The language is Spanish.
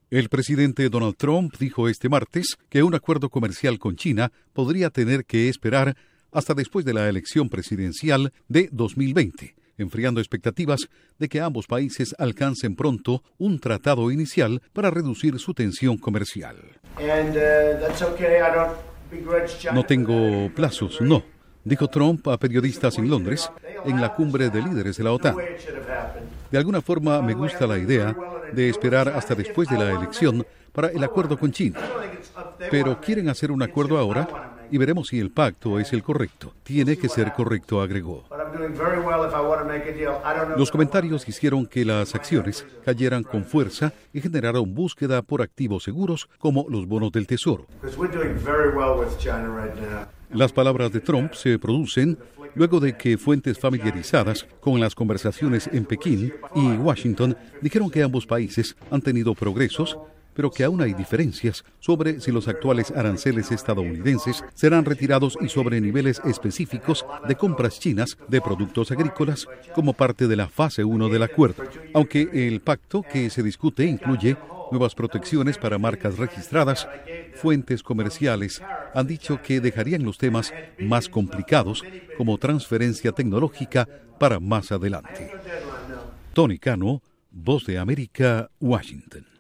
El presidente Donald Trump dijo este martes que un acuerdo comercial con China podría tener que esperar hasta después de la elección presidencial de 2020, enfriando expectativas de que ambos países alcancen pronto un tratado inicial para reducir su tensión comercial. No tengo plazos, no, dijo Trump a periodistas en Londres en la cumbre de líderes de la OTAN. De alguna forma me gusta la idea de esperar hasta después de la elección para el acuerdo con China. Pero quieren hacer un acuerdo ahora y veremos si el pacto es el correcto. Tiene que ser correcto, agregó. Los comentarios hicieron que las acciones cayeran con fuerza y generaron búsqueda por activos seguros como los bonos del Tesoro. Las palabras de Trump se producen luego de que fuentes familiarizadas con las conversaciones en Pekín y Washington dijeron que ambos países han tenido progresos, pero que aún hay diferencias sobre si los actuales aranceles estadounidenses serán retirados y sobre niveles específicos de compras chinas de productos agrícolas como parte de la fase 1 del acuerdo. Aunque el pacto que se discute incluye nuevas protecciones para marcas registradas, fuentes comerciales han dicho que dejarían los temas más complicados como transferencia tecnológica para más adelante. Tony Cano, Voz de América, Washington.